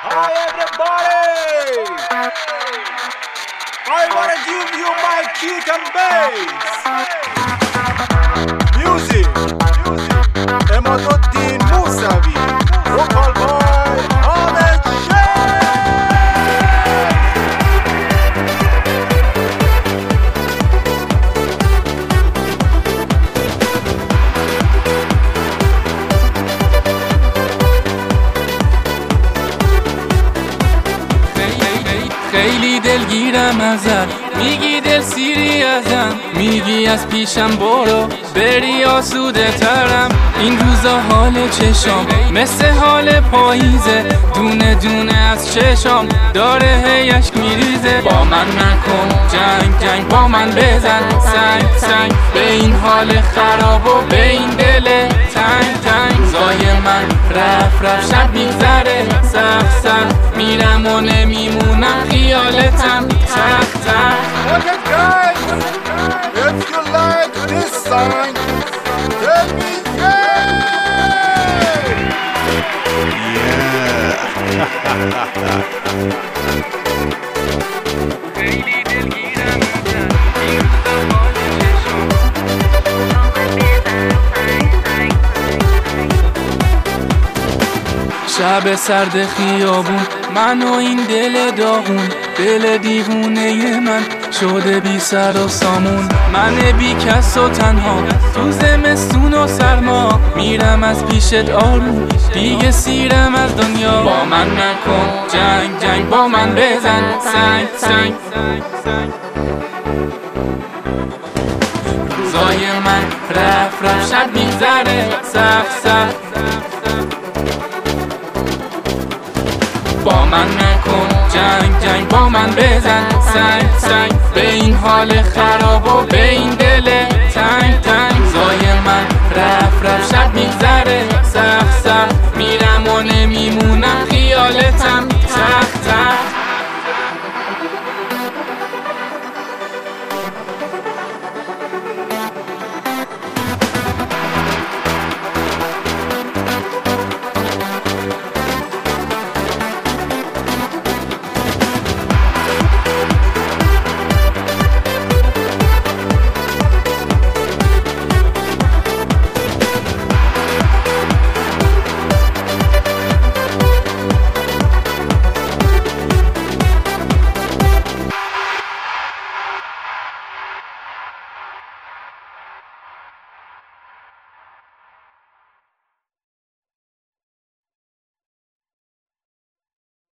Hi everybody! I wanna give you my kick and bass. Music. Emaduddin Musavi. Vocal by Ahmed Sheikh. خیلی دلگیرم ازت، میگی دل سیری ازم، میگی از پیشم برو بری آسوده ترم. این روزا حال چشام مثل حال پاییزه، دونه دونه از چشام داره هی اشک میریزه. با من نکن جنگ با من بزن سنگ به این حال خراب و به این دل تنگ. زای من رفت شب میگذره سخت میرم و نمیمونم خیالتم تختم. Okay guys, if you like this song, tell me خیلی دلگیرم ازت، این روزا حال چشام شب سرد خیابون، من و این دل داغون، دل دیوونه من شده بی سر و سامون. من بی کس و تنها تو زمستون و سرما، میرم از پیشت آروم دیگه سیرم از دنیا. با من نکن جنگ با من بزن سنگ روزای من رفت شب میگذره سخت. با من نکن جنگ با من بزن سنگ به این حال خراب و به این دل تنگ. زای من رفت شب میگذره سخت میرم